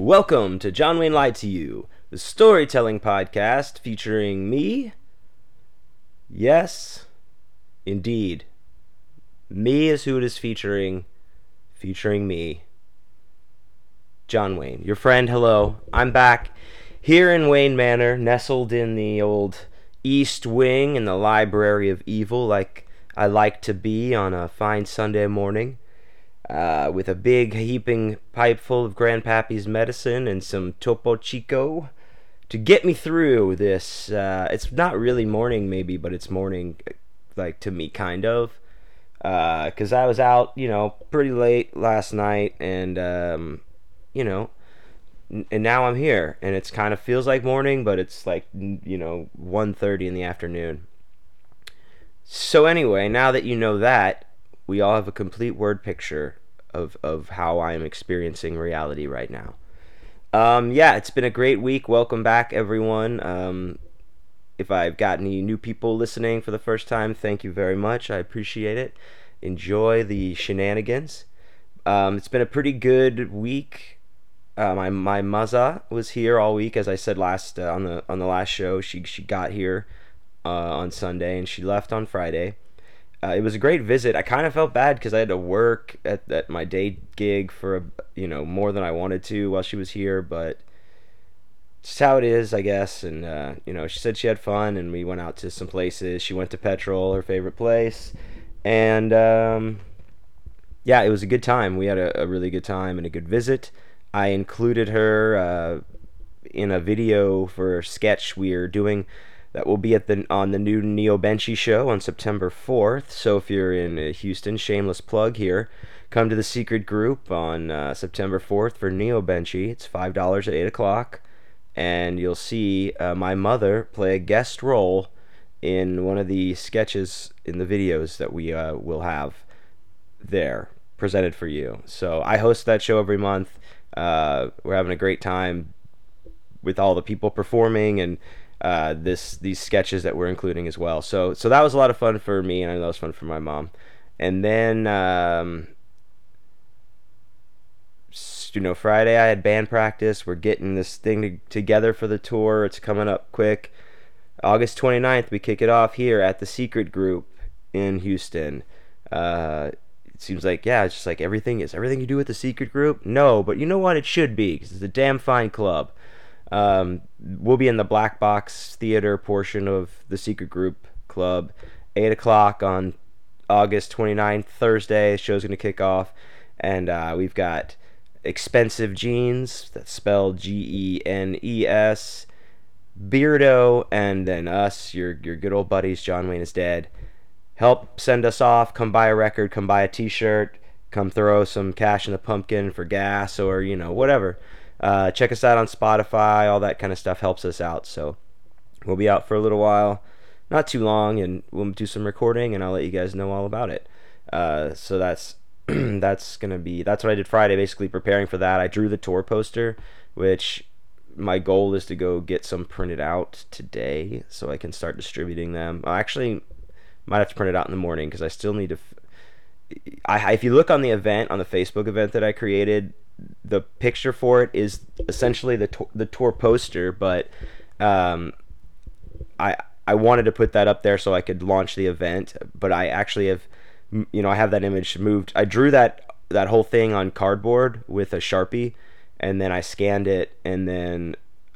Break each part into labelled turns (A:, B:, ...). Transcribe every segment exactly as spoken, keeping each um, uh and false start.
A: Welcome to John Wayne Lied to You, the storytelling podcast featuring me. Yes, indeed. Me is who it is featuring, featuring me. John Wayne, your friend, hello. I'm back here in Wayne Manor, nestled in the old East Wing in the Library of Evil, like I like to be on a fine Sunday morning. Uh, with a big heaping pipe full of Grandpappy's medicine and some Topo Chico to get me through this. Uh, it's not really morning, maybe, but it's morning, like, to me, kind of. Because uh, I was out, you know, pretty late last night, and, um, you know, n- and now I'm here. And it's kind of feels like morning, but it's like, you know, one thirty in the afternoon. So anyway, now that you know that, we all have a complete word picture of, of how I am experiencing reality right now. Um, yeah, it's been a great week. Welcome back, everyone. Um, if I've got any new people listening for the first time, thank you very much. I appreciate it. Enjoy the shenanigans. Um, it's been a pretty good week. Uh, my my mother was here all week, as I said last uh, on the on the last show. She she got here uh, on Sunday and she left on Friday. Uh, it was a great visit. I kind of felt bad because I had to work at, at my day gig for, you know, more than I wanted to while she was here, but it's how it is, I guess. And, uh, you know, she said she had fun, and we went out to some places. She went to Petrol, her favorite place, and, um, yeah, it was a good time. We had a, a really good time and a good visit. I included her uh, in a video for a sketch we're doing that will be at the on the new Neo Benchy show on September fourth. So if you're in Houston, shameless plug here, come to the secret group on uh, September fourth for Neo Benchy. It's five dollars at eight o'clock, and you'll see uh, my mother play a guest role in one of the sketches in the videos that we uh, will have there presented for you. So I host that show every month. Uh, we're having a great time with all the people performing and uh, this these sketches that we're including as well. So so that was a lot of fun for me, and I know it was fun for my mom. And then um, you know, Friday I had band practice. We're getting this thing to, together for the tour. It's coming up quick. August twenty-ninth, we kick it off here at the Secret Group in Houston. Uh, it seems like, yeah, it's just like everything is everything you do with the Secret Group. No, but you know what? It should be, because it's a damn fine club. Um, we'll be in the Black Box Theater portion of the Secret Group Club, eight o'clock on August twenty-ninth, Thursday. The show's going to kick off, and uh, we've got Expensive Jeans, that's spelled G E N E S, Beardo, and then us, your your good old buddies, John Wayne is Dead. Help send us off, come buy a record, come buy a t-shirt, come throw some cash in the pumpkin for gas, or, you know, whatever. Uh, check us out on Spotify. All that kind of stuff helps us out. So we'll be out for a little while, not too long, and we'll do some recording, and I'll let you guys know all about it. Uh, so that's that's gonna be that's what I did Friday, basically preparing for that. I drew the tour poster, which my goal is to go get some printed out today, so I can start distributing them. I actually might have to print it out in the morning because I still need to. F- I if you look on the event on the Facebook event that I created, the picture for it is essentially the to- the tour poster, but um, I I wanted to put that up there so I could launch the event, but I actually have, you know, I have that image moved. I drew that that whole thing on cardboard with a Sharpie, and then I scanned it, and then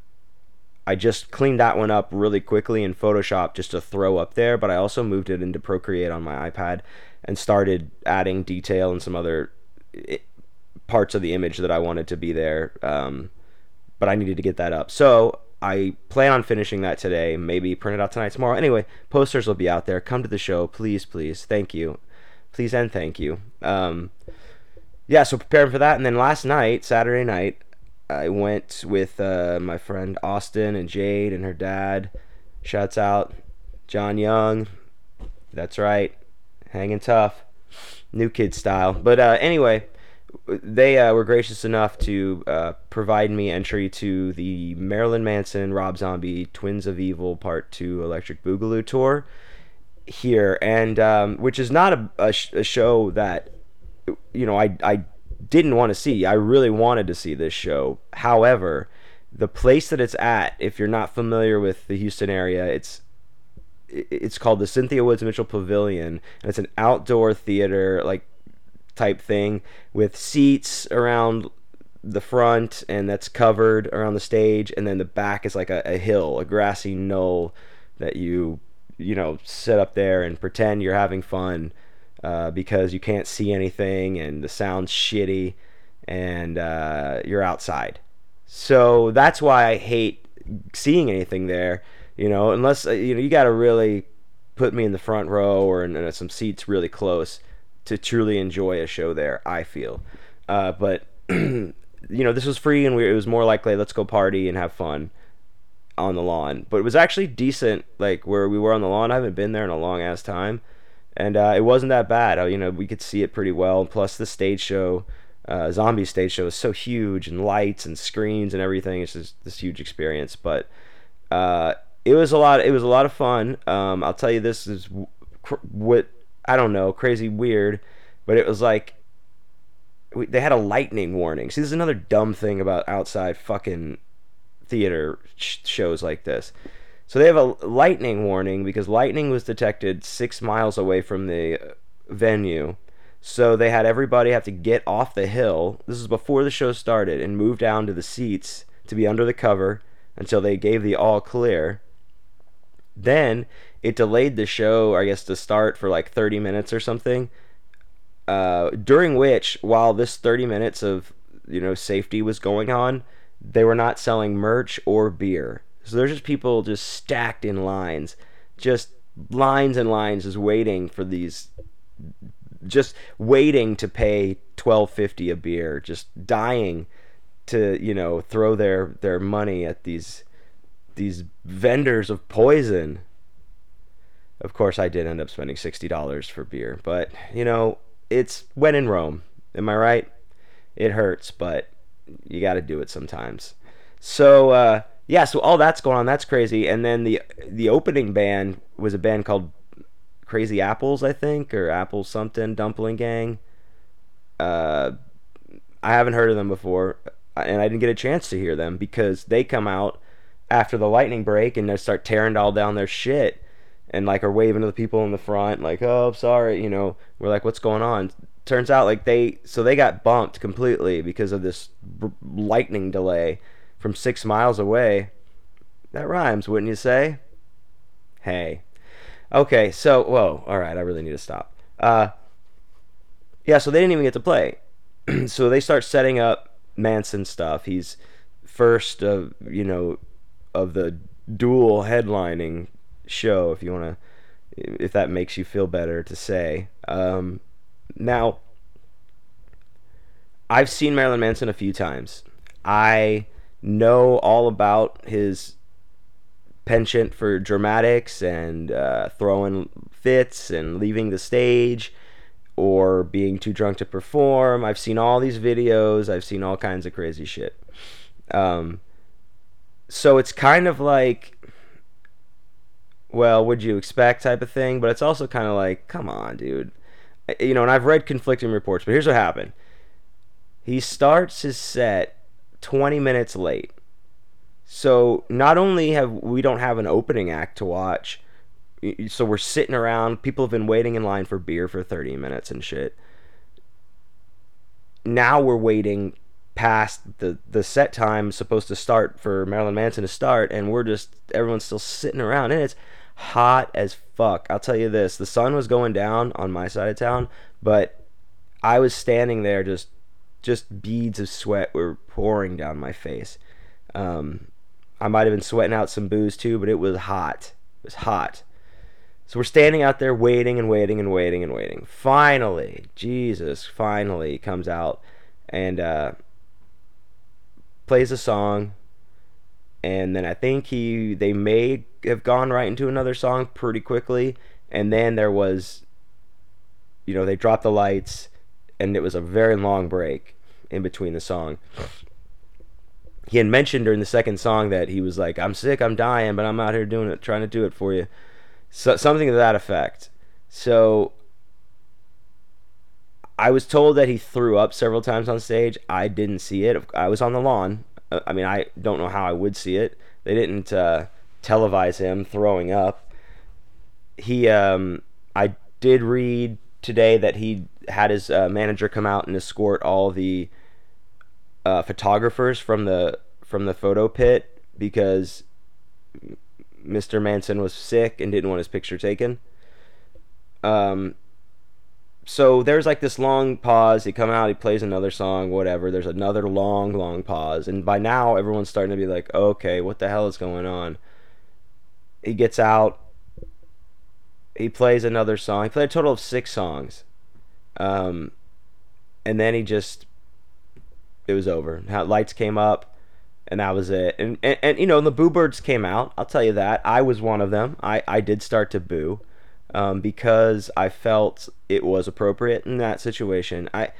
A: I just cleaned that one up really quickly in Photoshop just to throw up there, but I also moved it into Procreate on my iPad and started adding detail and some other It, parts of the image that I wanted to be there, um, but I needed to get that up. So I plan on finishing that today, maybe print it out tonight, tomorrow. Anyway, posters will be out there. Come to the show, please, please. Thank you. Please and thank you. Um, yeah, so preparing for that. And then last night, Saturday night, I went with uh, my friend Austin and Jade and her dad. Shouts out, John Young. That's right. Hanging tough. New Kid style. But uh, anyway, they uh, were gracious enough to uh, provide me entry to the Marilyn Manson, Rob Zombie, Twins of Evil Part two Electric Boogaloo tour here, and um, which is not a, a, sh- a show that, you know, I, I didn't want to see. I really wanted to see this show. However, the place that it's at, if you're not familiar with the Houston area, it's it's called the Cynthia Woods Mitchell Pavilion, and it's an outdoor theater like type thing with seats around the front, and that's covered around the stage, and then the back is like a, a hill, a grassy knoll that you you know sit up there and pretend you're having fun, uh, because you can't see anything and the sound's shitty, and uh, you're outside. So that's why I hate seeing anything there. You know, unless uh, you know, you got to really put me in the front row or in, in some seats really close to truly enjoy a show there, I feel. Uh, but you know, this was free, and we, it was more likely let's go party and have fun on the lawn. But it was actually decent, like where we were on the lawn. I haven't been there in a long ass time, and uh, it wasn't that bad. You know, we could see it pretty well. Plus, the stage show, uh, zombie stage show, is so huge, and lights and screens and everything. It's just this huge experience. But uh, it was a lot. It was a lot of fun. Um, I'll tell you, this is cr- what I don't know, crazy weird, but it was like we, they had a lightning warning. See, this is another dumb thing about outside fucking theater sh- shows like this. So they have a lightning warning because lightning was detected six miles away from the venue. So they had everybody have to get off the hill. This is before the show started, and move down to the seats to be under the cover until they gave the all clear. Then it delayed the show, I guess, to start for like thirty minutes or something. Uh, during which, while this thirty minutes of you know safety was going on, they were not selling merch or beer. So there's just people just stacked in lines, just lines and lines, just waiting for these, just waiting to pay twelve fifty a beer, just dying to you know throw their their money at these these vendors of poison. Of course, I did end up spending sixty dollars for beer, but you know it's when in Rome. Am I right? It hurts, but you got to do it sometimes. So uh, yeah, so all that's going on. That's crazy. And then the the opening band was a band called Crazy Apples, I think, or Apple something, Dumpling Gang. Uh, I haven't heard of them before, and I didn't get a chance to hear them because they come out after the lightning break and they start tearing all down their shit, and like are waving to the people in the front, like, oh, sorry, you know. We're like, what's going on? Turns out like they so they got bumped completely because of this b- lightning delay from six miles away. That rhymes, wouldn't you say? Hey. Okay, so, whoa, all right, I really need to stop. Uh, yeah, so they didn't even get to play. So they start setting up Manson stuff. He's first of, you know, of the dual headlining show, if you want to, if that makes you feel better to say. Um, now, I've seen Marilyn Manson a few times. I know all about his penchant for dramatics and uh, throwing fits and leaving the stage or being too drunk to perform. I've seen all these videos. I've seen all kinds of crazy shit. Um, so it's kind of like, well, what'd you expect type of thing, but it's also kind of like, come on, dude. You know, and I've read conflicting reports, but here's what happened. He starts his set twenty minutes late. So not only have we don't have an opening act to watch, so we're sitting around, people have been waiting in line for beer for thirty minutes and shit. Now we're waiting past the, the set time supposed to start for Marilyn Manson to start, and we're just, everyone's still sitting around, and it's hot as fuck. I'll tell you this, the sun was going down on my side of town, but I was standing there, just just beads of sweat were pouring down my face. Um, I might have been sweating out some booze too, but it was hot. It was hot. So we're standing out there waiting and waiting and waiting and waiting. Finally, Jesus, finally comes out and uh, plays a song. And then I think he they may have gone right into another song pretty quickly. And then there was, you know, they dropped the lights, and it was a very long break in between the song. He had mentioned during the second song that he was like, I'm sick, I'm dying, but I'm out here doing it, trying to do it for you. So, something to that effect. So I was told that he threw up several times on stage. I didn't see it. I was on the lawn. Uh, I mean, I don't know how I would see it. They didn't uh, televise him throwing up. He, um, I did read today that he had his uh, manager come out and escort all the uh, photographers from the from the photo pit because Mister Manson was sick and didn't want his picture taken. Um, so there's like this long pause. He come out, he plays another song, whatever. There's another long, long pause, and by now everyone's starting to be like, okay, what the hell is going on? He gets out. He plays another song. He played a total of six songs, um, and then he just it was over. Lights came up, and that was it. And, and and you know the Boo Birds came out. I'll tell you that I was one of them. I I did start to boo. Um, because I felt it was appropriate in that situation. I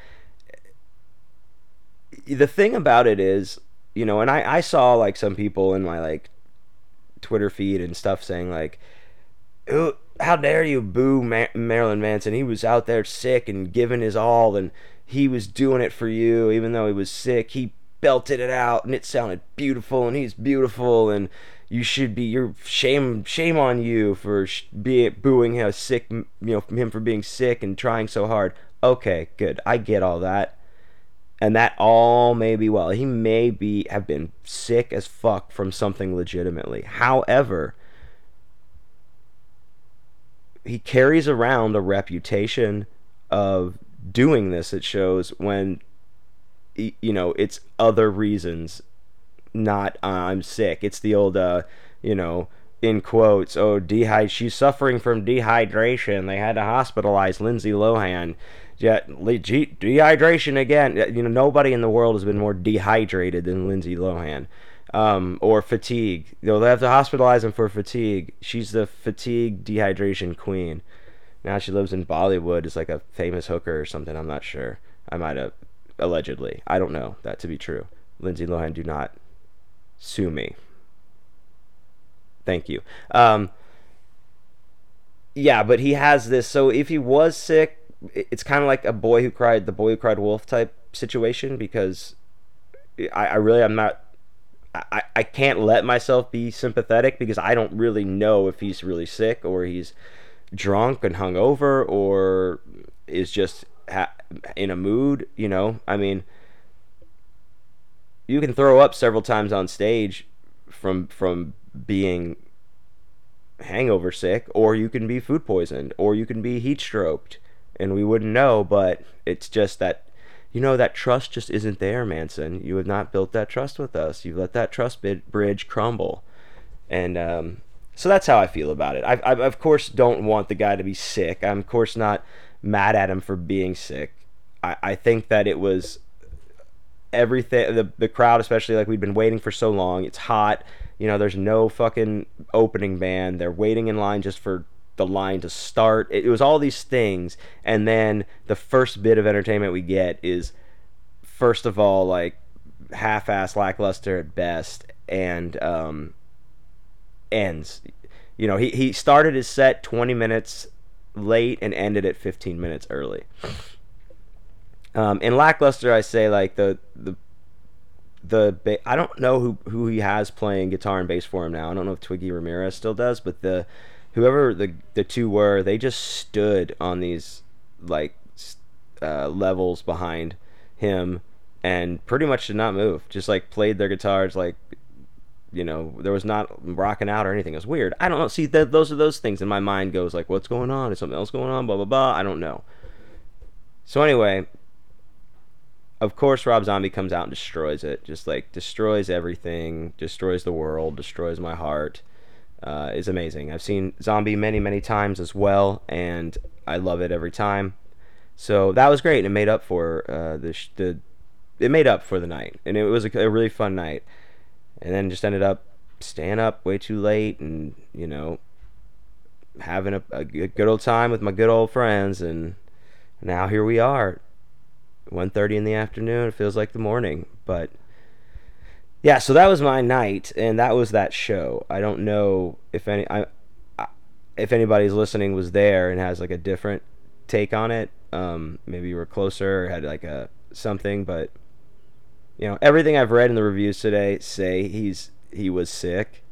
A: the thing about it is, you know, and I, I saw like some people in my like Twitter feed and stuff saying like, "Oh, how dare you boo Ma- Marilyn Manson? He was out there sick and giving his all, and he was doing it for you, even though he was sick. He belted it out, and it sounded beautiful, and he's beautiful, and." You should be. You're shame. Shame on you for sh- being booing him sick. You know him for being sick and trying so hard. Okay, good. I get all that, and that all may be well. He may be have been sick as fuck from something legitimately. However, he carries around a reputation of doing this at shows when, you know, it's other reasons. Not uh, I'm sick. It's the old, uh, you know, in quotes, oh, dehy- she's suffering from dehydration. They had to hospitalize Lindsay Lohan. Yeah, de- dehydration again. You know, nobody in the world has been more dehydrated than Lindsay Lohan. Um, or fatigue. You know, they have to hospitalize him for fatigue. She's the fatigue dehydration queen. Now she lives in Bollywood. Is like a famous hooker or something. I'm not sure. I might have, allegedly. I don't know that to be true. Lindsay Lohan, do not sue me. Thank you. Um, yeah, but he has this. So if he was sick, it's kind of like a boy who cried, the boy who cried wolf type situation. Because I, I really, I'm not. I, I can't let myself be sympathetic because I don't really know if he's really sick or he's drunk and hungover or is just ha- in a mood. You know, I mean. You can throw up several times on stage from from being hangover sick, or you can be food poisoned, or you can be heat stroked, and we wouldn't know. But it's just that, you know, that trust just isn't there, Manson. You have not built that trust with us. You've let that trust bridge crumble, and um, so that's how I feel about it. I, I of course don't want the guy to be sick. I'm of course not mad at him for being sick. I, I think that it was everything, the the crowd especially, like, we'd been waiting for so long. It's hot, you know, there's no fucking opening band. They're waiting in line just for the line to start. It, it was all these things, and then the first bit of entertainment we get is, first of all, like, half-ass, lackluster at best, and um ends. You know, he, he started his set twenty minutes late and ended it fifteen minutes early. Um, in lackluster, I say, like, the the the ba- I don't know who who he has playing guitar and bass for him now. I don't know if Twiggy Ramirez still does, but the whoever the the two were, they just stood on these, like, uh, levels behind him and pretty much did not move. Just, like, played their guitars, like, you know, there was not rocking out or anything. It was weird. I don't know. See, th- those are those things, and my mind goes like, what's going on? Is something else going on? Blah blah blah. I don't know. So anyway. Of course, Rob Zombie comes out and destroys it. Just, like, destroys everything, destroys the world, destroys my heart. Uh, is amazing. I've seen Zombie many, many times as well, and I love it every time. So that was great, and it made up for uh, the, sh- the it made up for the night, and it was a, a really fun night. And then just ended up staying up way too late, and, you know, having a, a good old time with my good old friends, and now here we are. one thirty in the afternoon. It feels like the morning. But yeah, so that was my night, and that was that show. I don't know if any I, I if anybody's listening was there and has, like, a different take on it. Um, maybe you were closer or had like a something, but you know, everything I've read in the reviews today say he's he was sick.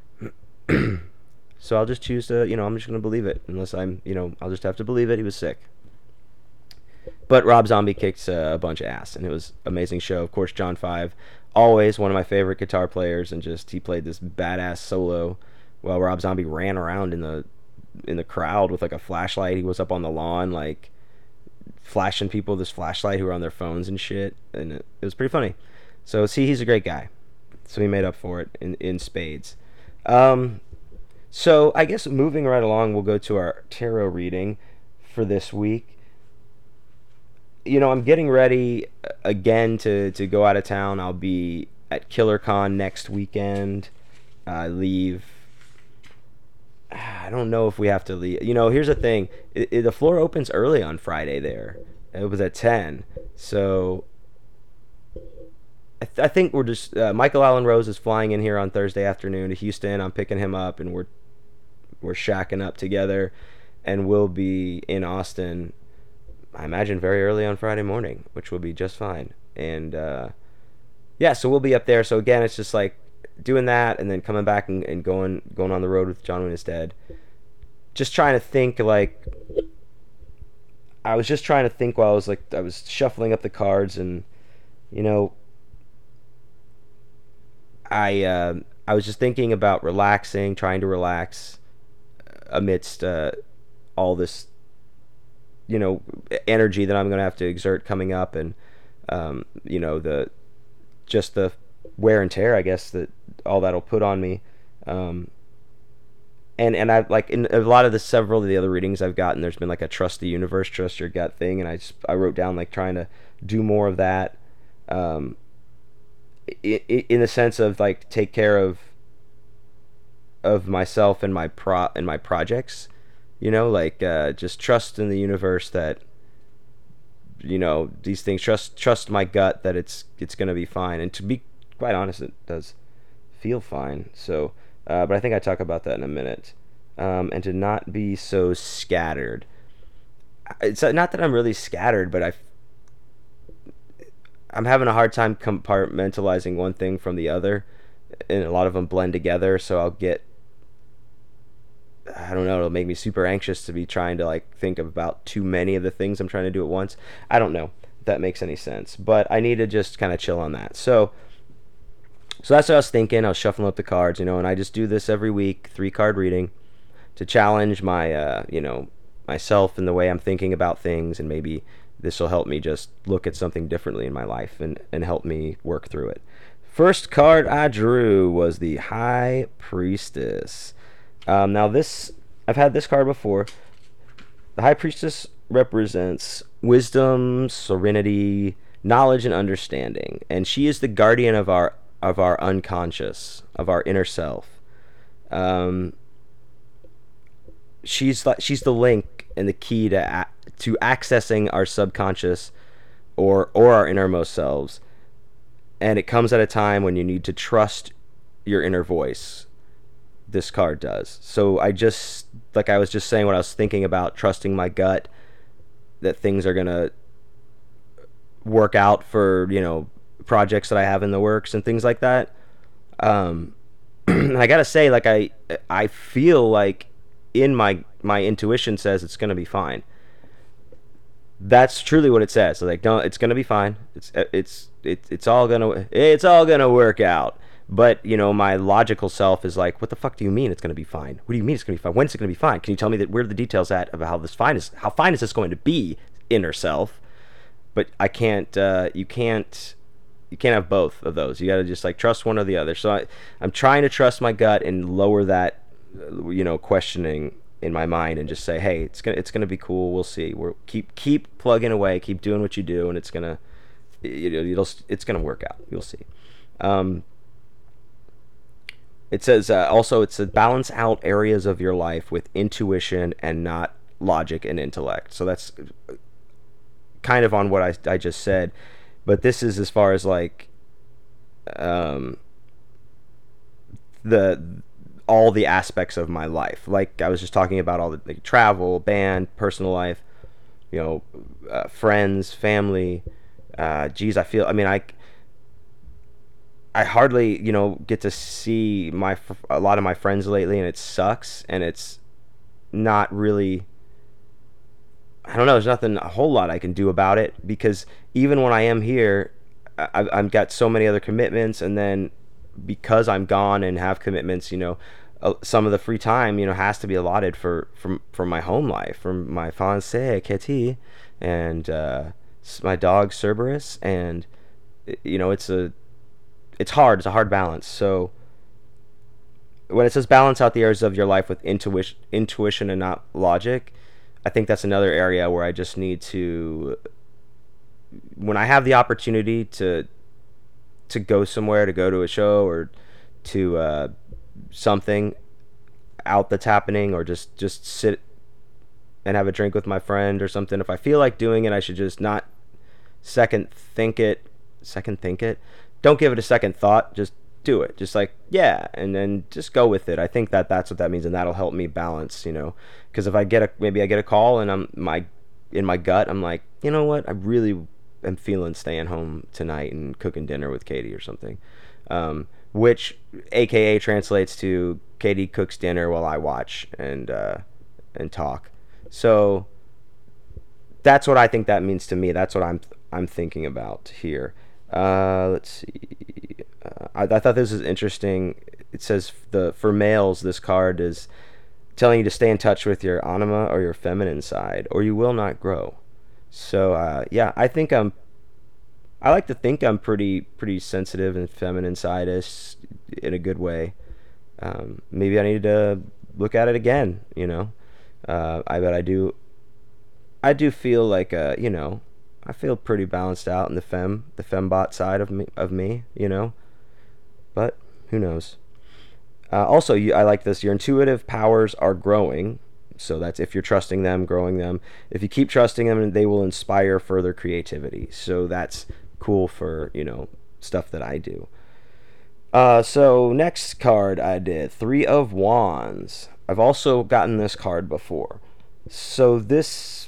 A: So I'll just choose to, you know, I'm just gonna believe it. Unless I'm, you know, I'll just have to believe it. He was sick. But Rob Zombie kicked uh, a bunch of ass, and it was an amazing show. Of course, John Five, always one of my favorite guitar players, and just he played this badass solo while Rob Zombie ran around in the in the crowd with like a flashlight. He was up on the lawn, like flashing people with this flashlight who were on their phones and shit, and it, it was pretty funny. So see, he's a great guy. So he made up for it in in spades. Um, so I guess moving right along, we'll go to our tarot reading for this week. You know, I'm getting ready again to, to go out of town. I'll be at KillerCon next weekend. I uh, leave. I don't know if we have to leave. You know, here's the thing. It, it, the floor opens early on Friday there. It was at ten. So I, th- I think we're just... Uh, Michael Allen Rose is flying in here on Thursday afternoon to Houston. I'm picking him up, and we're we're shacking up together. And we'll be in Austin, I imagine, very early on Friday morning, which will be just fine. And uh, yeah, so we'll be up there. So again, it's just like doing that and then coming back and, and going going on the road with John Wayne Instead. Just trying to think, like, I was just trying to think while I was like I was shuffling up the cards, and you know, I uh, I was just thinking about relaxing, trying to relax amidst uh, all this, you know, energy that I'm going to have to exert coming up, and um, you know, the just the wear and tear, I guess, that all that'll put on me. Um, and and I like in a lot of the several of the other readings I've gotten, there's been like a trust the universe, trust your gut thing, and I just I wrote down like trying to do more of that, um, in, in the sense of like take care of of myself and my pro and my projects. You know, like uh, just trust in the universe that, you know, these things. Trust trust my gut that it's it's gonna be fine. And to be quite honest, it does feel fine. So, uh, but I think I talk about that in a minute. Um, and to not be so scattered. It's not that I'm really scattered, but I I'm having a hard time compartmentalizing one thing from the other, and a lot of them blend together. So I'll get, I don't know, it'll make me super anxious to be trying to like think about too many of the things I'm trying to do at once. I don't know if that makes any sense, but I need to just kind of chill on that. So, so that's what I was thinking. I was shuffling up the cards, you know, and I just do this every week, three card reading, to challenge my, uh, you know, myself and the way I'm thinking about things, and maybe this will help me just look at something differently in my life and, and help me work through it. First card I drew was the High Priestess. Um, now this, I've had this card before. The High Priestess represents wisdom, serenity, knowledge, and understanding, and she is the guardian of our of our unconscious, of our inner self. Um, she's like she's the link and the key to to accessing our subconscious or or our innermost selves, and it comes at a time when you need to trust your inner voice. This card does. So I just, like I was just saying, what I was thinking about, trusting my gut that things are gonna work out for, you know, projects that I have in the works and things like that. Um, and I gotta say, like I I feel like in my my intuition says it's gonna be fine. That's truly what it says. So like, don't, it's gonna be fine. It's it's it's it's all gonna it's all gonna work out. But, you know, my logical self is like, what the fuck do you mean it's going to be fine? What do you mean it's going to be fine? When's it going to be fine? Can you tell me that where are the details at about how this fine is? How fine is this going to be, inner self? But I can't, uh, you can't, you can't have both of those. You got to just like trust one or the other. So I, I'm trying to trust my gut and lower that, you know, questioning in my mind and just say, hey, it's going to, it's going to be cool. We'll see. We're keep, keep plugging away, keep doing what you do. And it's going to, it, it'll, it's going to work out. You'll see. Um, It says uh, also it's to balance out areas of your life with intuition and not logic and intellect. So that's kind of on what I, I just said. But this is as far as like um, the all the aspects of my life. Like I was just talking about all the like, travel, band, personal life. you know, uh, friends, family. Uh, geez, I feel. I mean, I I hardly, you know, get to see my a lot of my friends lately, and it sucks, and it's not really. I don't know. There's nothing a whole lot I can do about it because even when I am here, I, I've got so many other commitments, and then because I'm gone and have commitments, you know, uh, some of the free time, you know, has to be allotted for from from my home life, from my fiancée Katie, and uh, my dog Cerberus, and you know, it's a it's hard. It's a hard balance. So when it says balance out the areas of your life with intuition, intuition and not logic, I think that's another area where I just need to, when I have the opportunity to to go somewhere, to go to a show or to uh, something out that's happening, or just just sit and have a drink with my friend or something. If I feel like doing it, I should just not second think it, second think it. Don't give it a second thought. Just do it. Just like, yeah, and then just go with it. I think that that's what that means, and that'll help me balance, you know. Because if I get a maybe I get a call and I'm my in my gut, I'm like, you know what, I really am feeling staying home tonight and cooking dinner with Katie or something, um, which A K A translates to Katie cooks dinner while I watch and uh, and talk. So that's what I think that means to me. That's what I'm I'm thinking about here. Uh, let's see. Uh, I, I thought this was interesting. It says the for males, this card is telling you to stay in touch with your anima or your feminine side, or you will not grow. So uh, yeah, I think I'm. I like to think I'm pretty pretty sensitive and feminine side-ish in a good way. Um, maybe I need to look at it again. You know, uh, I bet I do. I do feel like uh, you know, I feel pretty balanced out in the fem the fembot side of me of me. You know, but who knows? Uh, also, you, I like this. Your intuitive powers are growing. So that's if you're trusting them, growing them. If you keep trusting them, they will inspire further creativity. So that's cool for, you know, stuff that I do. Uh, so next card I did, Three of Wands. I've also gotten this card before. So this,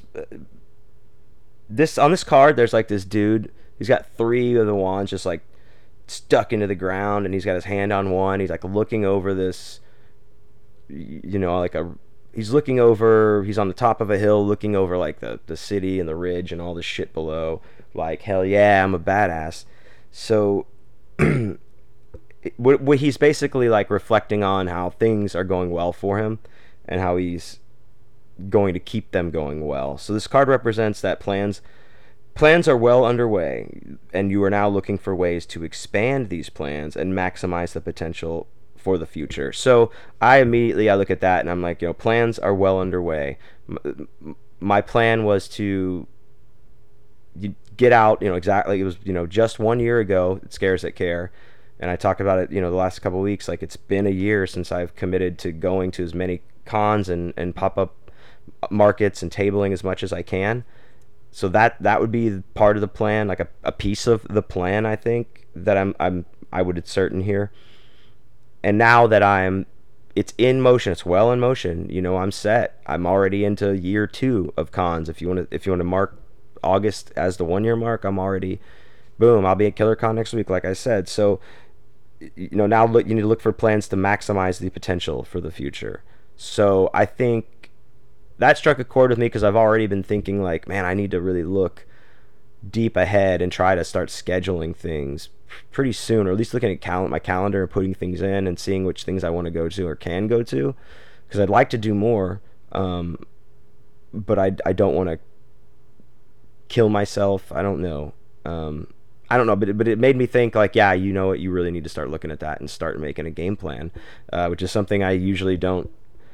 A: this on this card, there's like this dude. He's got three of the wands just like stuck into the ground, and he's got his hand on one. He's like looking over this, you know, like a he's looking over he's on the top of a hill looking over like the the city and the ridge and all the shit below, like, hell yeah, I'm a badass. So what, what he's basically like reflecting on how things are going well for him and how he's going to keep them going well. So this card represents that plans Plans are well underway, and you are now looking for ways to expand these plans and maximize the potential for the future. So I immediately I look at that and I'm like, you know, plans are well underway. My plan was to get out, you know, exactly. It was, you know, just one year ago. It Scares That Care, and I talked about it, you know, the last couple of weeks. Like, it's been a year since I've committed to going to as many cons and and pop up markets and tabling as much as I can. So that that would be part of the plan, like a, a piece of the plan, I think, that I'm I'm I would insert in here. And now that I'm it's in motion, it's well in motion, you know, I'm set. I'm already into year two of cons. If you want to if you want to mark August as the one year mark, I'm already boom, I'll be at KillerCon next week, like I said. So you know, now look you need to look for plans to maximize the potential for the future. So I think that struck a chord with me because I've already been thinking like, man, I need to really look deep ahead and try to start scheduling things pretty soon, or at least looking at cal- my calendar and putting things in and seeing which things I want to go to or can go to, because I'd like to do more, um, but I, I don't want to kill myself. I don't know. Um, I don't know, but it, but it made me think like, yeah, you know what, you really need to start looking at that and start making a game plan, uh, which is something I usually don't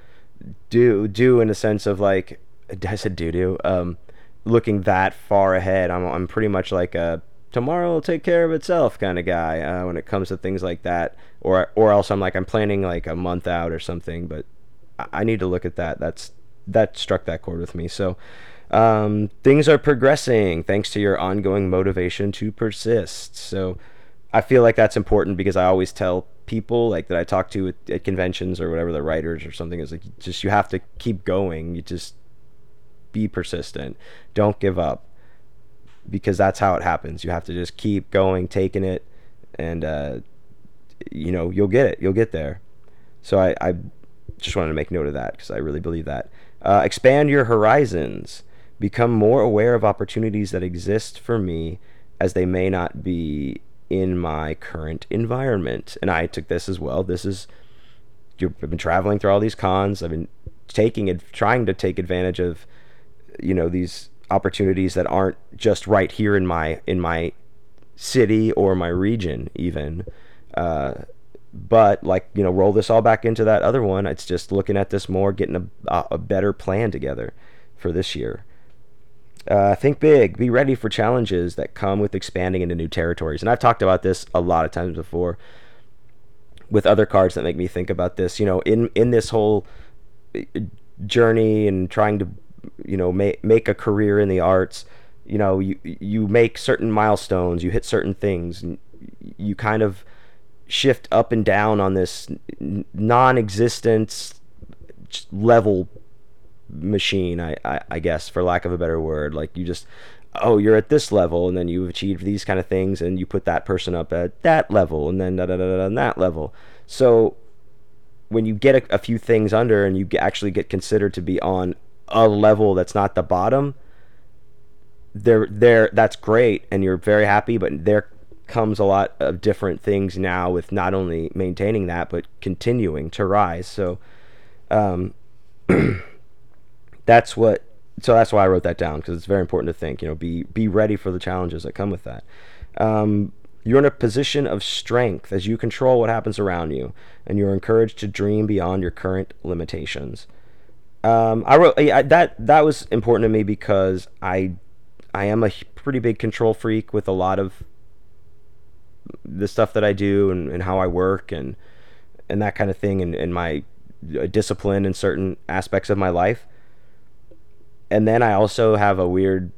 A: do do in a sense of like I said do do um looking that far ahead. I'm I'm pretty much like a tomorrow will take care of itself kind of guy uh, when it comes to things like that, or or else I'm like I'm planning like a month out or something. But I, I need to look at that. That's that struck that chord with me. So um things are progressing thanks to your ongoing motivation to persist. So I feel like that's important because I always tell people like that I talk to at, at conventions or whatever, the writers or something, is like, just you have to keep going. You just be persistent. Don't give up, because that's how it happens. You have to just keep going, taking it, and uh, you know, you'll get it. You'll get there. So I, I just wanted to make note of that because I really believe that. Uh, expand your horizons. Become more aware of opportunities that exist for me as they may not be in my current environment. And I took this as well. This is, you've been traveling through all these cons. I've been taking it, trying to take advantage of, you know, these opportunities that aren't just right here in my in my city or my region even. Uh, but like, you know, roll this all back into that other one. It's just looking at this more, getting a, a better plan together for this year. Uh, think big. Be ready for challenges that come with expanding into new territories. And I've talked about this a lot of times before with other cards that make me think about this. You know, in in this whole journey and trying to, you know, make make a career in the arts, you know, you you make certain milestones, you hit certain things, and you kind of shift up and down on this non-existent level machine, I, I I guess, for lack of a better word. Like, you just, oh, you're at this level, and then you've achieved these kind of things, and you put that person up at that level, and then da da da da, that level. So when you get a, a few things under, and you get, actually get considered to be on a level that's not the bottom, there there that's great, and you're very happy. But there comes a lot of different things now with not only maintaining that, but continuing to rise. So um that's what so that's why I wrote that down, because it's very important to think, you know, be be ready for the challenges that come with that. Um, you're in a position of strength as you control what happens around you, and you're encouraged to dream beyond your current limitations. Um, I wrote I, that that was important to me because I I am a pretty big control freak with a lot of the stuff that I do, and, and how I work, and and that kind of thing, and, and my discipline in certain aspects of my life. And then I also have a weird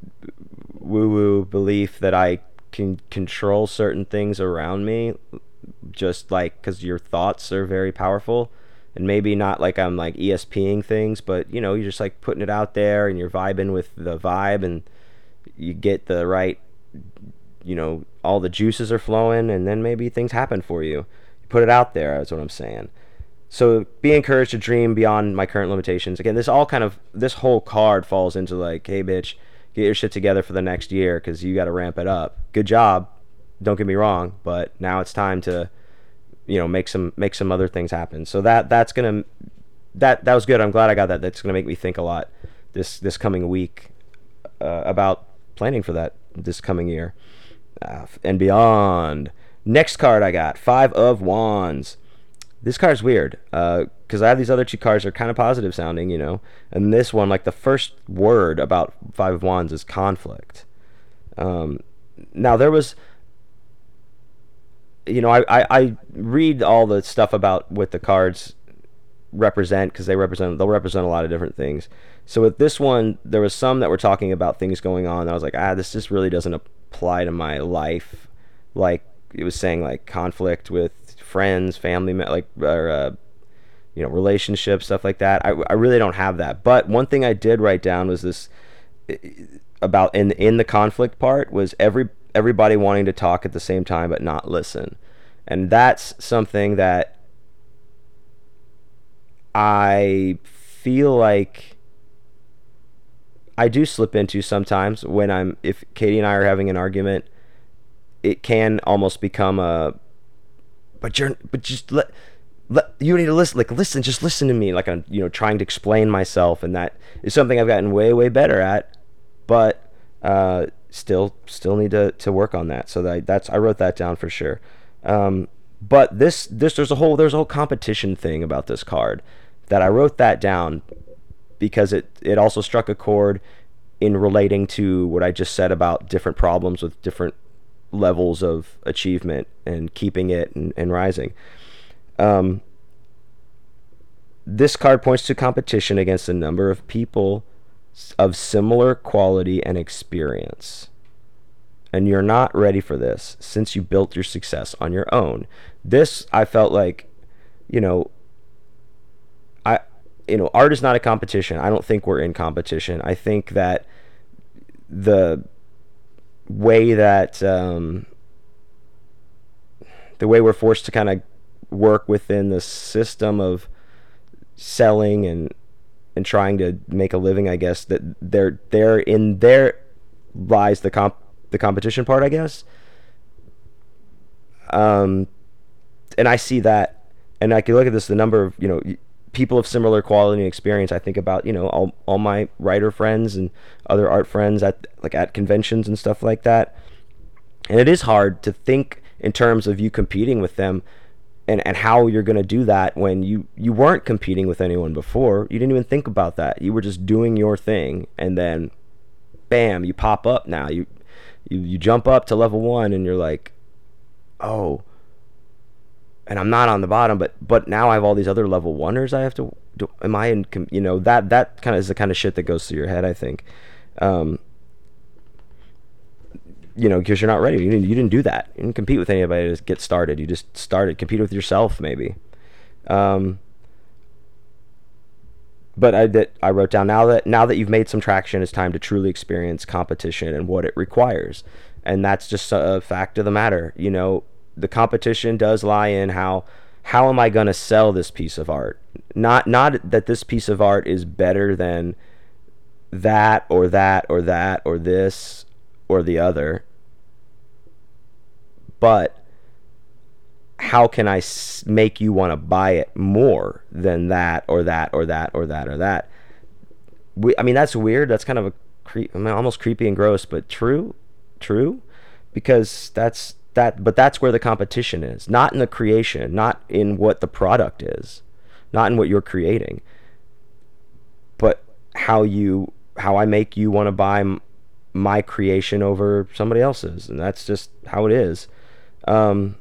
A: woo-woo belief that I can control certain things around me, just like because your thoughts are very powerful. And maybe not like I'm like ESPing things, but, you know, you're just like putting it out there, and you're vibing with the vibe, and you get the right, you know, all the juices are flowing, and then maybe things happen for you. You put it out there, that's what I'm saying. So be encouraged to dream beyond my current limitations. Again, this all kind of, this whole card falls into like, hey, bitch, get your shit together for the next year, because you got to ramp it up. Good job, don't get me wrong, but now it's time to, you know, make some make some other things happen. So that that's gonna that that was good. I'm glad I got that. That's gonna make me think a lot this this coming week uh, about planning for that this coming year uh, and beyond. Next card I got, Five of Wands. This card's weird because uh, I have these other two cards that are kind of positive sounding, you know, and this one, like, the first word about Five of Wands is conflict. Um, now there was, you know, I, I, I read all the stuff about what the cards represent, because they represent they'll represent a lot of different things. So with this one, there was some that were talking about things going on, and I was like, ah, this just really doesn't apply to my life. Like, it was saying like conflict with friends, family, like, or uh, you know, relationships, stuff like that. I, I really don't have that. But one thing I did write down was this about in in the conflict part was every everybody wanting to talk at the same time but not listen, and that's something that I feel like I do slip into sometimes when I'm if Katie and I are having an argument. It can almost become a, but you're, but just let, let you need to listen, like listen, just listen to me, like I'm, you know, trying to explain myself, and that is something I've gotten way, way better at, but uh, still, still need to, to work on that. So that that's I wrote that down for sure. Um, but this, this there's a whole there's a whole competition thing about this card that I wrote that down because it it also struck a chord in relating to what I just said about different problems with different levels of achievement and keeping it and, and rising. Um, this card points to competition against a number of people of similar quality and experience. And you're not ready for this since you built your success on your own. This, I felt like, you know, I you know, art is not a competition. I don't think we're in competition. I think that the way that um, the way we're forced to kind of work within the system of selling and and trying to make a living, I guess, that they're they're in there lies the comp the competition part, I guess. Um, and I see that, and I can look at this, the number of, you know, people of similar quality and experience. I think about, you know, all, all my writer friends and other art friends at like at conventions and stuff like that. And it is hard to think in terms of you competing with them, and, and how you're going to do that when you, you weren't competing with anyone before. You didn't even think about that. You were just doing your thing, and then bam, you pop up now. You you, you jump up to level one, and you're like, oh, and I'm not on the bottom, but but now I have all these other level oneers I have to do. Am I in, you know, that that kind of is the kind of shit that goes through your head, I think. Um, you know, because you're not ready. You didn't, you didn't do that. You didn't compete with anybody to get started. You just started, compete with yourself, maybe. Um, but I did, I wrote down, now that now that you've made some traction, it's time to truly experience competition and what it requires. And that's just a fact of the matter. You know, the competition does lie in how how am I going to sell this piece of art? Not not that this piece of art is better than that or that or that or this or the other, but how can I s- make you want to buy it more than that or that or that or that or that? We, I mean, that's weird. That's kind of a cre- I mean, almost creepy and gross, but true, true, because that's that. But that's where the competition is, not in the creation, not in what the product is, not in what you're creating, but how you how I make you want to buy m- my creation over somebody else's, and that's just how it is. Um,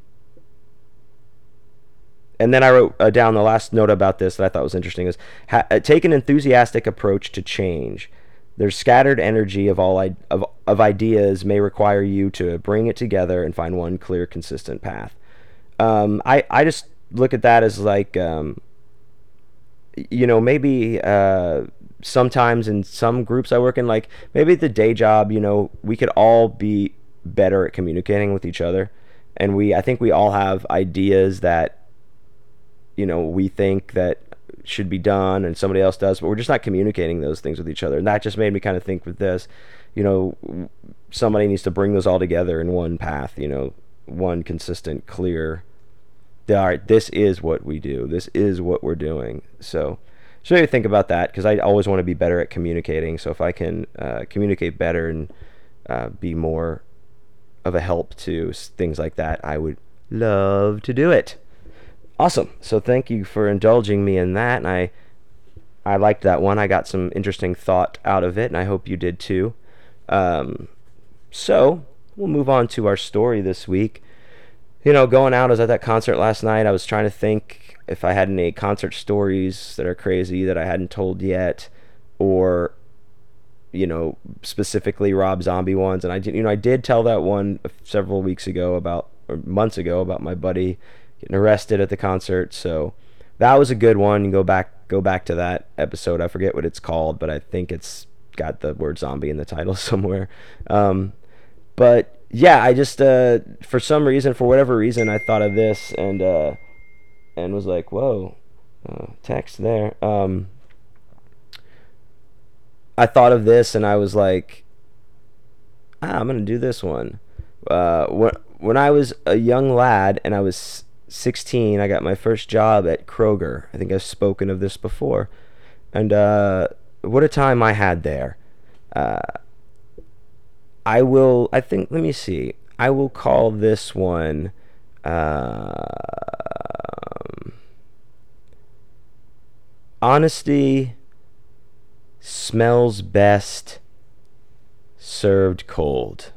A: and then I wrote uh, down the last note about this that I thought was interesting is ha- uh, take an enthusiastic approach to change. Their scattered energy of all I- of of ideas may require you to bring it together and find one clear, consistent path. Um, I I just look at that as like, um, you know, maybe uh, sometimes in some groups I work in, like maybe the day job, you know, we could all be better at communicating with each other, and we I think we all have ideas that, you know, we think that should be done and somebody else does, but we're just not communicating those things with each other. And that just made me kind of think with this, you know, somebody needs to bring those all together in one path, you know, one consistent, clear, all right, this is what we do, this is what we're doing. So so maybe think about that, because I always want to be better at communicating. So if I can uh, communicate better and uh, be more of a help to things like that, I would love to do it. Awesome. So thank you for indulging me in that. And I I liked that one. I got some interesting thought out of it, and I hope you did too. Um, so we'll move on to our story this week. You know, going out, I was at that concert last night. I was trying to think if I had any concert stories that are crazy that I hadn't told yet, or, you know, specifically Rob Zombie ones. And I did, you know, I did tell that one several weeks ago about, or months ago, about my buddy getting arrested at the concert. So that was a good one. You go back, go back to that episode. I forget what it's called, but I think it's got the word zombie in the title somewhere. Um, but yeah, I just uh, for some reason, for whatever reason, I thought of this and uh, and was like, whoa, uh, text there. Um, I thought of this and I was like, ah, I'm gonna do this one. Uh, when when I was a young lad and I was sixteen, I got my first job at Kroger. I think I've spoken of this before, and uh, what a time I had there. Uh, I will, I think, let me see. I will call this one, um, Honesty Smells Best Served Cold.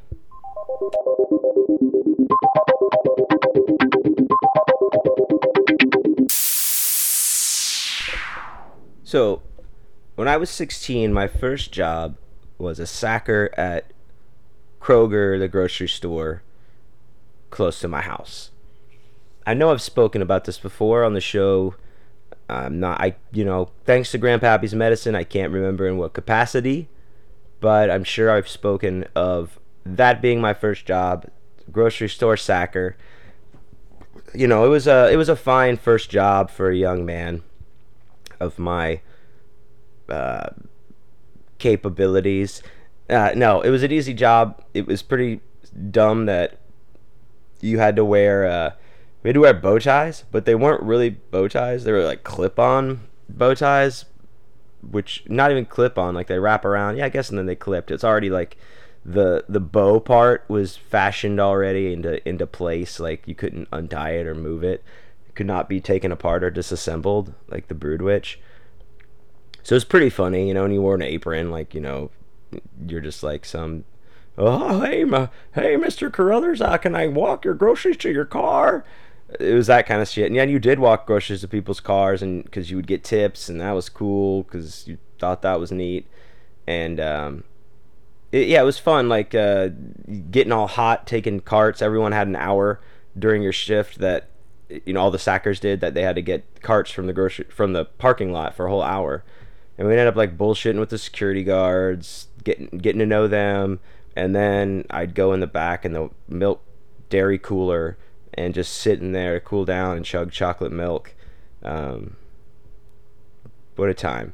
A: So, when I was sixteen, my first job was a sacker at Kroger, the grocery store close to my house. I know I've spoken about this before on the show I'm not, I, you know, thanks to Grandpappy's medicine, I can't remember in what capacity, but I'm sure I've spoken of that being my first job, grocery store sacker. You know, it was a it was a fine first job for a young man of my uh, capabilities. Uh, no, it was an easy job. It was pretty dumb that you had to wear uh, we had to wear bow ties, but they weren't really bow ties. They were like clip-on bow ties, which not even clip-on. Like they wrap around. Yeah, I guess, and then they clipped. It's already like the the bow part was fashioned already into into place. Like you couldn't untie it or move it. It could not be taken apart or disassembled like the Brood Witch. So it was pretty funny, you know. And you wore an apron, like you know, you're just like some. Oh, hey, ma, hey, Mister Carruthers, uh, can I walk your groceries to your car? It was that kind of shit. And yeah, you did walk groceries to people's cars, and because you would get tips, and that was cool because you thought that was neat. And um, it, yeah, it was fun. Like uh, getting all hot, taking carts. Everyone had an hour during your shift that you know all the sackers did that they had to get carts from the grocery from the parking lot for a whole hour, and we ended up like bullshitting with the security guards, getting getting to know them, and then I'd go in the back in the milk dairy cooler and just sit in there, cool down, and chug chocolate milk. Um, what a time!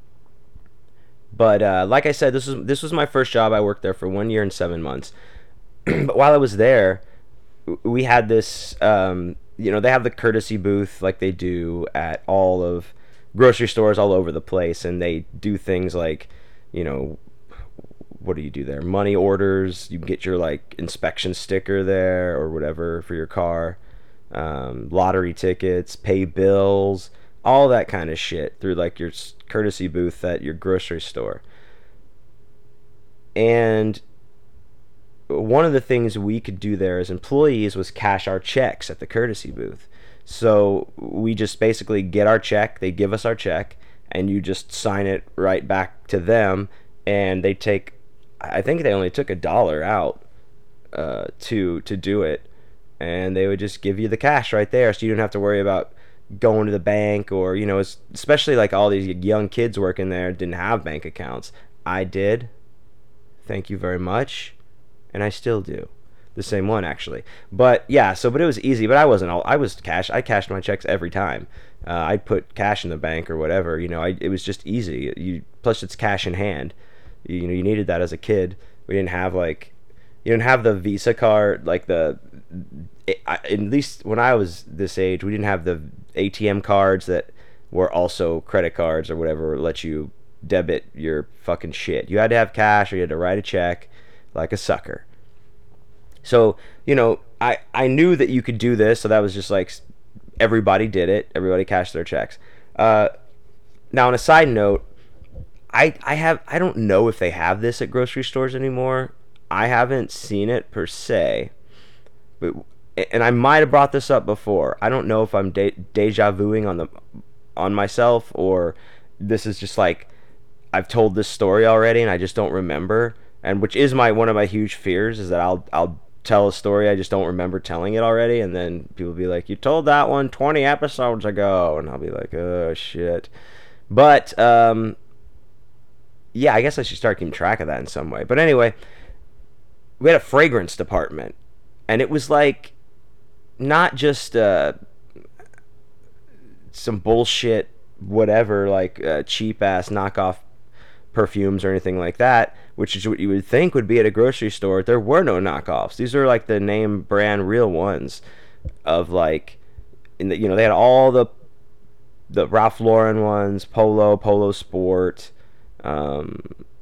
A: But uh, like I said, this was this was my first job. I worked there for one year and seven months. But while I was there, we had this. Um, you know, they have the courtesy booth like they do at all of grocery stores all over the place, and they do things like, you know, what do you do there? Money orders. You can get your like inspection sticker there or whatever for your car. Um, lottery tickets, pay bills, all that kind of shit through like your courtesy booth at your grocery store. And one of the things we could do there as employees was cash our checks at the courtesy booth. So we just basically get our check, they give us our check, and you just sign it right back to them, and they take, I think they only took a dollar out uh, to to do it, and they would just give you the cash right there, so you didn't have to worry about going to the bank or you know, especially like all these young kids working there didn't have bank accounts. I did. Thank you very much, and I still do. The same one actually, but yeah. So, but it was easy. But I wasn't all. I was cash. I cashed my checks every time. Uh, I'd put cash in the bank or whatever. You know, I, it was just easy. You plus it's cash in hand. You, you know, you needed that as a kid. We didn't have like, you didn't have the Visa card like the. It, I, at least when I was this age, we didn't have the A T M cards that were also credit cards or whatever let you debit your fucking shit. You had to have cash or you had to write a check like a sucker. So, you know, I, I knew that you could do this, so that was just like everybody did it. Everybody cashed their checks. Uh, now, on a side note, I I have I don't know if they have this at grocery stores anymore. I haven't seen it per se, but and I might have brought this up before. I don't know if I'm de- deja vuing on the on myself or this is just like I've told this story already and I just don't remember. And which is my one of my huge fears is that I'll I'll tell a story I just don't remember telling it already, and then people will be like, you told that one twenty episodes ago, and I'll be like, oh shit. But um yeah, I guess I should start keeping track of that in some way. But anyway, we had a fragrance department, and it was like not just uh some bullshit whatever like uh, cheap ass knockoff perfumes or anything like that, which is what you would think would be at a grocery store. There were no knockoffs. These are like the name brand real ones of like in the, you know, they had all the the Ralph Lauren ones, Polo, Polo Sport, um,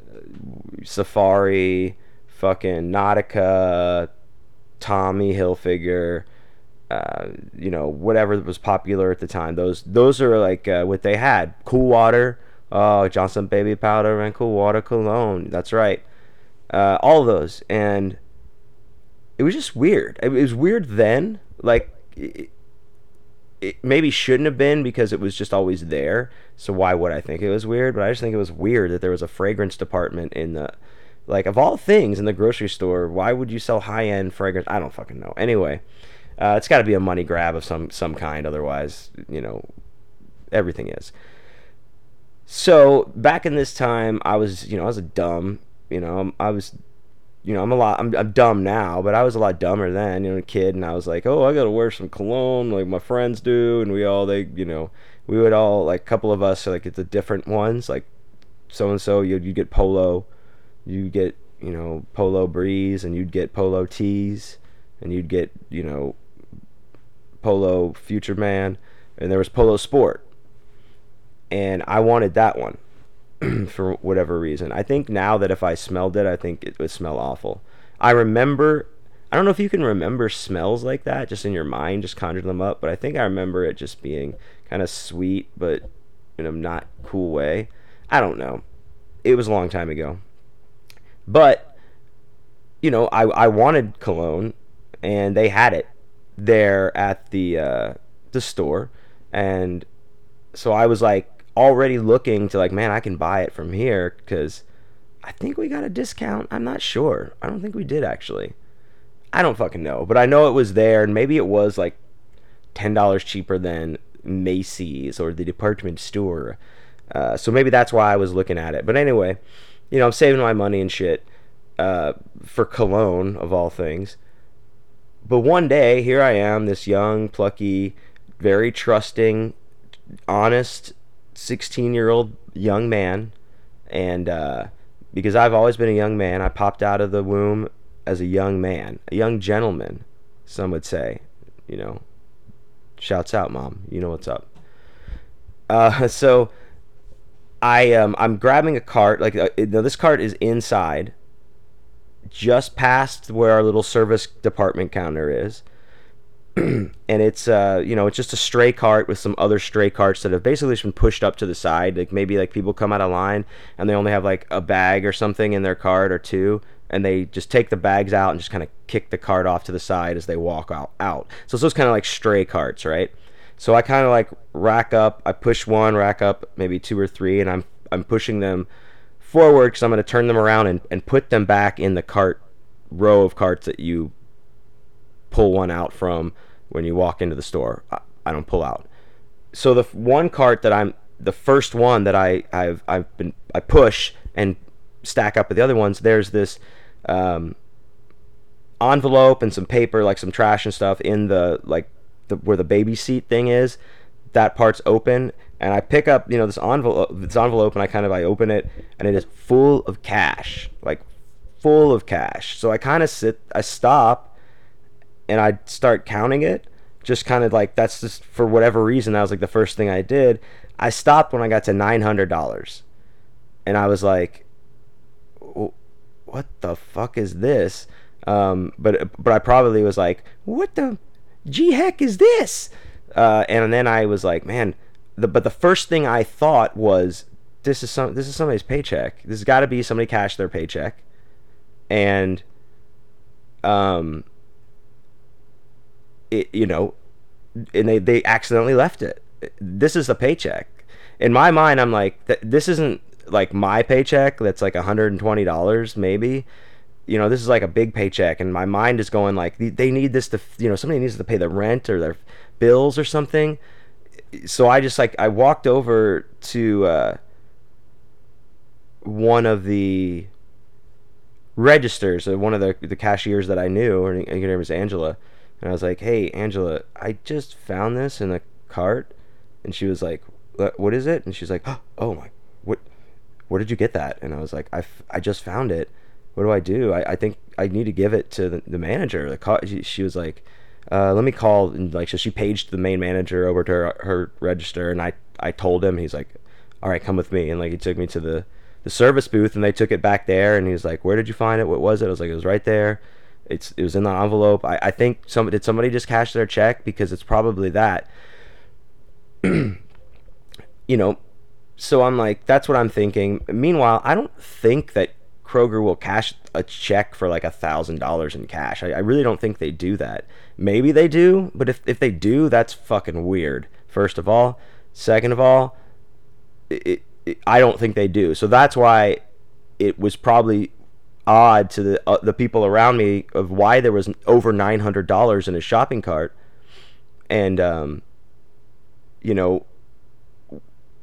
A: Safari, fucking Nautica, Tommy Hilfiger, uh, you know, whatever was popular at the time. Those those are like uh, what they had. Cool Water, oh, Johnson Baby Powder and Cool Water Cologne. That's right. Uh, all of those. And it was just weird. It was weird then. Like, it, it maybe shouldn't have been because it was just always there. So why would I think it was weird? But I just think it was weird that there was a fragrance department in the, like, of all things in the grocery store. Why would you sell high-end fragrance? I don't fucking know. Anyway, uh, it's got to be a money grab of some, some kind. Otherwise, you know, Everything is. So back in this time, I was, you know, I was a dumb, you know, I was, you know, I'm a lot, I'm, I'm dumb now, but I was a lot dumber then, you know, a kid, and I was like, oh, I gotta wear some cologne like my friends do, and we all, they, you know, we would all, like, a couple of us, like, it's the different ones, like, so-and-so, you'd, you'd get Polo, you get, you know, Polo Breeze, and you'd get Polo Tees, and you'd get, you know, Polo Future Man, and there was Polo Sport, and I wanted that one for whatever reason. I think now that if I smelled it, I think it would smell awful. I remember, I don't know if you can remember smells like that just in your mind, just conjure them up, but I think I remember it just being kind of sweet, but in a not cool way. I don't know. It was a long time ago. But, you know, I, I wanted cologne, and they had it there at the uh, the store, and so I was like, already looking to like, man, I can buy it from here because I think we got a discount. I'm not sure. I don't think we did actually. I don't fucking know, but I know it was there, and maybe it was like ten dollars cheaper than Macy's or the department store. Uh, so maybe that's why I was looking at it. But anyway, you know, I'm saving my money and shit uh, for cologne of all things. But one day, here I am, this young, plucky, very trusting, honest sixteen year old young man, and uh, because I've always been a young man, I popped out of the womb as a young man, a young gentleman, some would say, you know, shouts out, mom, you know what's up. Uh, so I um, I'm grabbing a cart, like uh, now this cart is inside, just past where our little service department counter is. And it's uh you know, it's just a stray cart with some other stray carts that have basically just been pushed up to the side. Like maybe like people come out of line and they only have like a bag or something in their cart or two, and they just take the bags out and just kind of kick the cart off to the side as they walk out out so it's those kind of like stray carts, right? So I kind of like rack up, I push one, rack up maybe two or three, and i'm i'm pushing them forward because I'm going to turn them around and, and put them back in the cart row of carts that you pull one out from when you walk into the store. I, I don't pull out. So the one cart that I'm the first one that I I've I've been I push and stack up with the other ones. There's this um, envelope and some paper, like some trash and stuff, in the like the where the baby seat thing is. That part's open, and I pick up you know this envelope this envelope and I kind of I open it, and it is full of cash, like full of cash. So I kind of sit I stop. And I'd start counting it, just kind of like, that's just for whatever reason, that was like the first thing I did. I stopped when I got to nine hundred dollars. And I was like, what the fuck is this? Um, but but I probably was like, what the G heck is this? Uh, and then I was like, man, the, but the first thing I thought was, this is some this is somebody's paycheck. This has got to be somebody cashed their paycheck. And um It, you know, and they, they accidentally left it. This is the paycheck. In my mind, I'm like, th- this isn't like my paycheck that's like one hundred twenty dollars maybe. You know, this is like a big paycheck, and my mind is going like, they need this to, you know, somebody needs to pay the rent or their bills or something. So I just like, I walked over to uh, one of the registers, uh, one of the, the cashiers that I knew, her, her name was Angela. And I was like, hey, Angela, I just found this in the cart. And she was like, what is it? And she's like, oh, my, what, where did you get that? And I was like, I, f- I just found it. What do I do? I, I think I need to give it to the, the manager. The co- she, she was like, uh, let me call. And like, so she paged the main manager over to her, her register. And I, I told him, he's like, all right, come with me. And like, he took me to the, the service booth, and they took it back there. And he was like, where did you find it? What was it? I was like, it was right there. It's it was in the envelope. I, I think some did somebody just cash their check, because it's probably that. You know, so I'm like, that's what I'm thinking. Meanwhile, I don't think that Kroger will cash a check for like a thousand dollars in cash. I, I really don't think they do that. Maybe they do, but if if they do, that's fucking weird. First of all, second of all, it, it, I don't think they do. So that's why it was probably odd to the uh, the people around me of why there was over nine hundred dollars in his shopping cart. And um you know,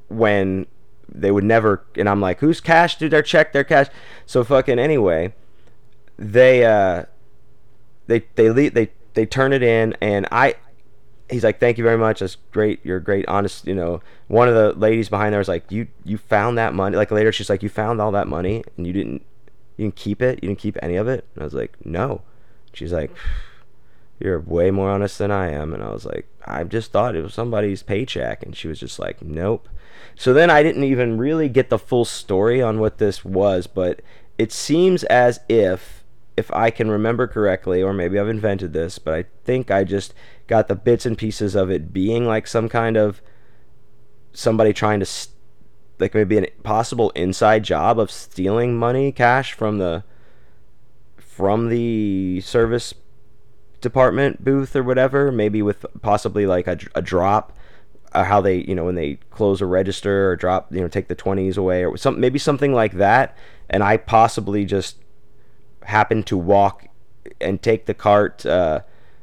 A: when they would never, and I'm like, who's cash? Dude, their check, their cash. So fucking anyway, they uh they they leave, they they turn it in, and I he's like, thank you very much, that's great, you're great, honest, you know. One of the ladies behind there was like, you you found that money, like later she's like, you found all that money and you didn't you didn't keep it, you didn't keep any of it? And I was like, no. She's like, you're way more honest than I am. And I was like, I just thought it was somebody's paycheck. And she was just like, nope. So then I didn't even really get the full story on what this was, but it seems as if if I can remember correctly, or maybe I've invented this, but I think I just got the bits and pieces of it being like some kind of somebody trying to st- like maybe an possible inside job of stealing money, cash from the from the service department booth or whatever, maybe with possibly like a, a drop, uh, how they, you know, when they close a register or drop, you know, take the twenties away or some, maybe something like that. And I possibly just happened to walk and take the cart, uh,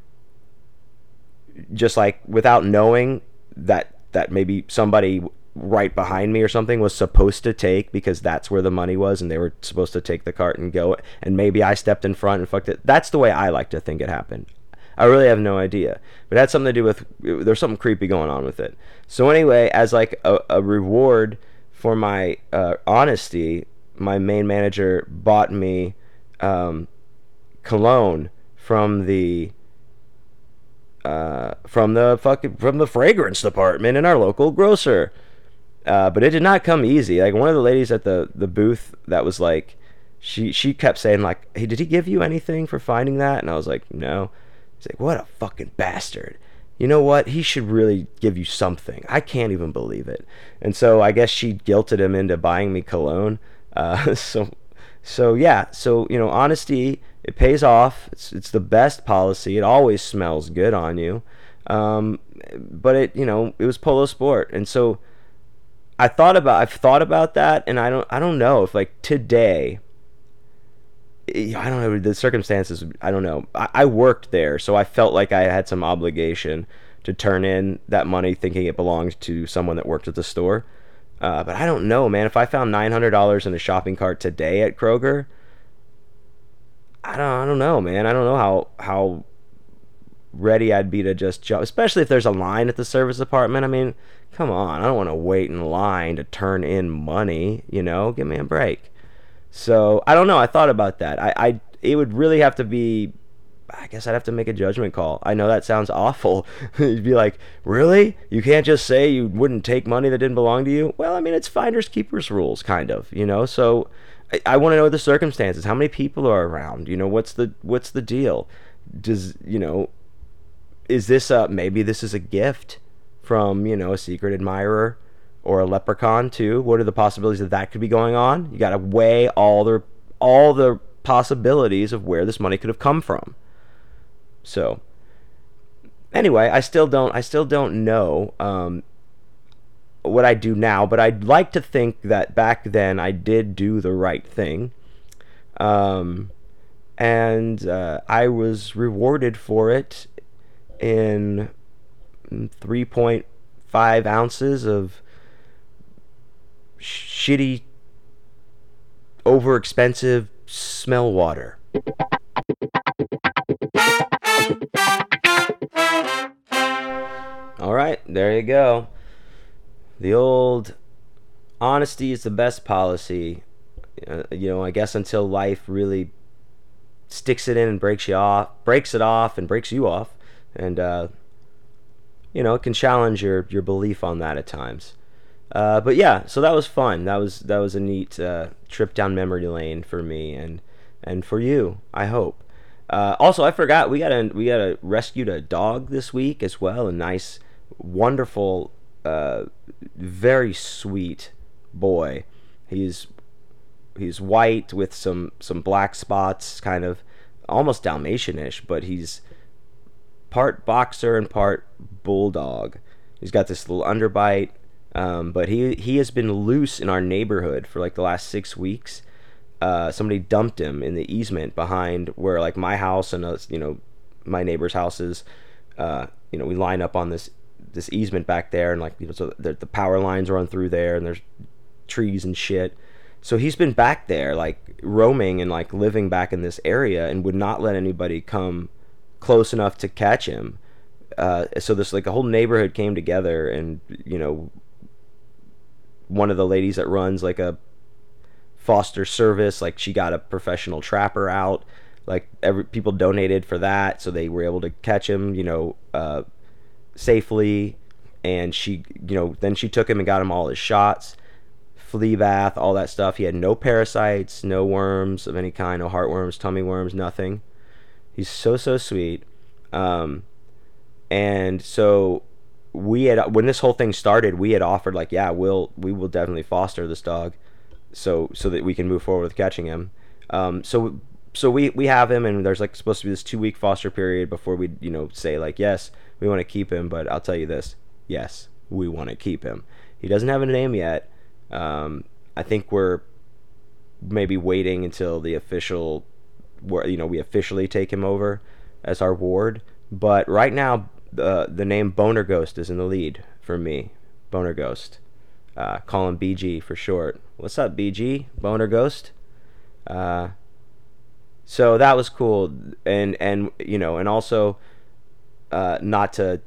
A: just like without knowing that that maybe somebody right behind me or something was supposed to take, because that's where the money was and they were supposed to take the cart and go, and maybe I stepped in front and fucked it. That's the way I like to think it happened. I really have no idea, but it had something to do with, there's something creepy going on with it. So anyway, as like a, a reward for my uh, honesty, my main manager bought me um, cologne from the uh, from the fucking from the fragrance department in our local grocer. Uh, but it did not come easy. Like one of the ladies at the, the booth that was like, she she kept saying like, hey, did he give you anything for finding that? And I was like, no. He's like, what a fucking bastard. You know what? He should really give you something. I can't even believe it. And so I guess she guilted him into buying me cologne. Uh, so so yeah. So, you know, honesty, it pays off. It's it's the best policy. It always smells good on you. Um, but it, you know, it was Polo Sport, and so I thought about I've thought about that, and I don't I don't know if like today, I don't know the circumstances. I don't know. I, I worked there, so I felt like I had some obligation to turn in that money, thinking it belonged to someone that worked at the store. Uh, but I don't know, man. If I found nine hundred dollars in a shopping cart today at Kroger, I don't I don't know, man. I don't know how how ready I'd be to just jump, especially if there's a line at the service department. I mean, come on, I don't want to wait in line to turn in money, you know, give me a break. So I don't know, I thought about that. I, I it would really have to be, I guess I'd have to make a judgment call. I know that sounds awful. You'd be like, really? You can't just say you wouldn't take money that didn't belong to you? Well, I mean, it's finders keepers rules, kind of, you know. So I, I want to know the circumstances. How many people are around? You know, what's the what's the deal? Does, you know, is this a, maybe this is a gift from, you know, a secret admirer or a leprechaun too? What are the possibilities that that could be going on? You got to weigh all the all the possibilities of where this money could have come from. So anyway, I still don't I still don't know um, what I do now, but I'd like to think that back then I did do the right thing. Um, and uh, I was rewarded for it in three point five ounces of shitty, overexpensive smell water. All right, there you go. The old honesty is the best policy. Uh, you know, I guess until life really sticks it in and breaks you off, breaks it off and breaks you off. And, uh, you know, it can challenge your, your belief on that at times. Uh, but yeah, so that was fun. That was that was a neat uh, trip down memory lane for me and and for you, I hope. Uh, also, I forgot we got a we got a rescued a dog this week as well. A nice, wonderful, uh, very sweet boy. He's he's white with some some black spots, kind of almost Dalmatian-ish, but he's part boxer and part bulldog. He's got this little underbite, um, but he he has been loose in our neighborhood for like the last six weeks. Uh, somebody dumped him in the easement behind where like my house and uh, you know my neighbor's houses. Uh, you know we line up on this this easement back there, and like you know, so the, the power lines run through there, and there's trees and shit. So he's been back there, like roaming and like living back in this area, and would not let anybody come close enough to catch him. Uh, so this like a whole neighborhood came together, and you know, one of the ladies that runs like a foster service, like she got a professional trapper out, like every people donated for that, so they were able to catch him, you know, uh, safely. And she, you know, then she took him and got him all his shots, flea bath, all that stuff. He had no parasites, no worms of any kind, no heartworms, tummy worms, nothing. He's so so sweet. Um, and so we had, when this whole thing started, we had offered like, yeah, we'll we will definitely foster this dog, so so that we can move forward with catching him. Um, so so we we have him, and there's like supposed to be this two week foster period before we you know say like, yes, we want to keep him. But I'll tell you this, yes, we want to keep him. He doesn't have a name yet. Um, I think we're maybe waiting until the official, where you know we officially take him over as our ward. But right now, the the name Boner Ghost is in the lead for me. Boner Ghost. Uh, call him B G for short. What's up, B G? Boner Ghost. Uh, so that was cool, and and you know, and also, uh, not to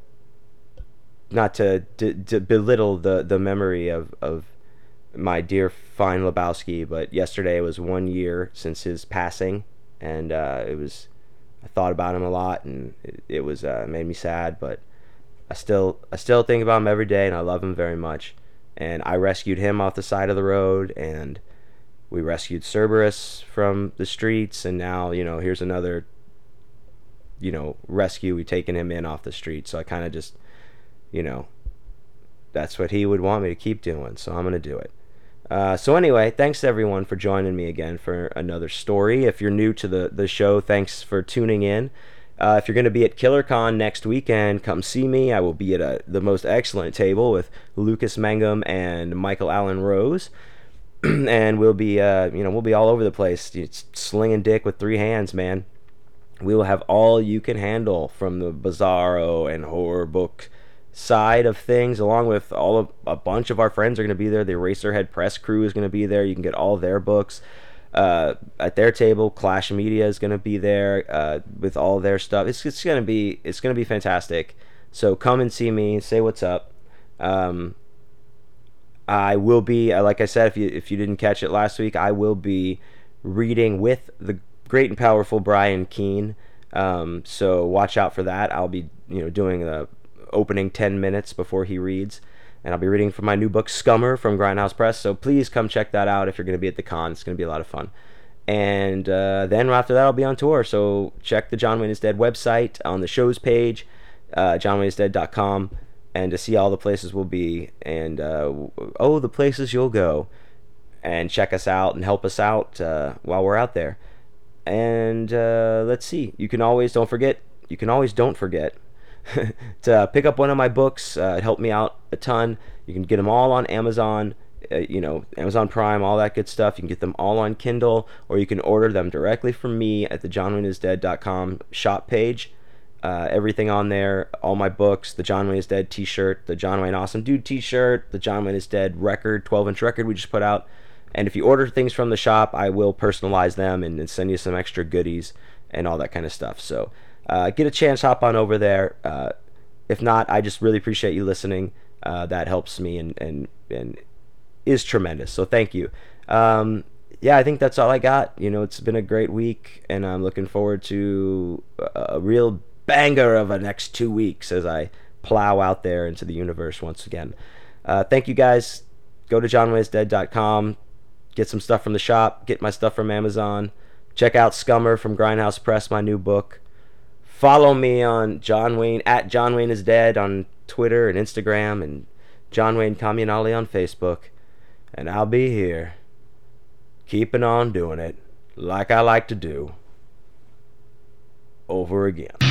A: not to, to, to belittle the the memory of of my dear Fine Lebowski, but yesterday was one year since his passing, and uh, it was, I thought about him a lot, and it, it was uh, made me sad, but I still I still think about him every day, and I love him very much. And I rescued him off the side of the road, and we rescued Cerberus from the streets, and now you know here's another you know rescue. We've taken him in off the street, so I kind of just you know that's what he would want me to keep doing, so I'm gonna do it. Uh, so anyway, thanks to everyone for joining me again for another story. If you're new to the, the show, thanks for tuning in. Uh, if you're going to be at KillerCon next weekend, come see me. I will be at a, the most excellent table with Lucas Mangum and Michael Allen Rose. And we'll be, uh, you know, we'll be all over the place. It's slinging dick with three hands, man. We will have all you can handle from the Bizarro and horror book side of things, along with all of a bunch of our friends are going to be there. The Eraserhead press crew is going to be there. You can get all their books uh, at their table. Clash Media is going to be there uh, with all their stuff. It's it's going to be it's going to be fantastic. So come and see me. Say what's up. Um, I will be, like I said, if you if you didn't catch it last week, I will be reading with the great and powerful Brian Keene. Um, so watch out for that. I'll be you know doing the opening ten minutes before he reads, and I'll be reading from my new book Scummer from Grindhouse Press, so please come check that out if you're going to be at the con. It's going to be a lot of fun. And uh, then after that I'll be on tour, so check the John Wayne is Dead website on the shows page, uh, john wayne is dead dot com, and to see all the places we'll be, and uh, oh the places you'll go, and check us out and help us out uh, while we're out there. And uh, let's see, you can always don't forget you can always don't forget to uh, pick up one of my books. Uh, it helped me out a ton. You can get them all on Amazon, uh, you know, Amazon Prime, all that good stuff. You can get them all on Kindle, or you can order them directly from me at the john wayne is dead dot com shop page. Uh, everything on there, all my books, the John Wayne is Dead t-shirt, the John Wayne Awesome Dude t-shirt, the John Wayne is Dead record, twelve inch record we just put out. And if you order things from the shop, I will personalize them and, and send you some extra goodies and all that kind of stuff. So Uh, get a chance, hop on over there. Uh, if not, I just really appreciate you listening. Uh, that helps me and, and and is tremendous. So thank you. Um, yeah, I think that's all I got. You know, it's been a great week, and I'm looking forward to a, a real banger of a next two weeks as I plow out there into the universe once again. Uh, thank you guys. Go to john wayne is dead dot com. Get some stuff from the shop. Get my stuff from Amazon. Check out Scummer from Grindhouse Press, my new book. Follow me on John Wayne, at John Wayne is Dead on Twitter and Instagram, and John Wayne Communale on Facebook. And I'll be here, keeping on doing it like I like to do, over again.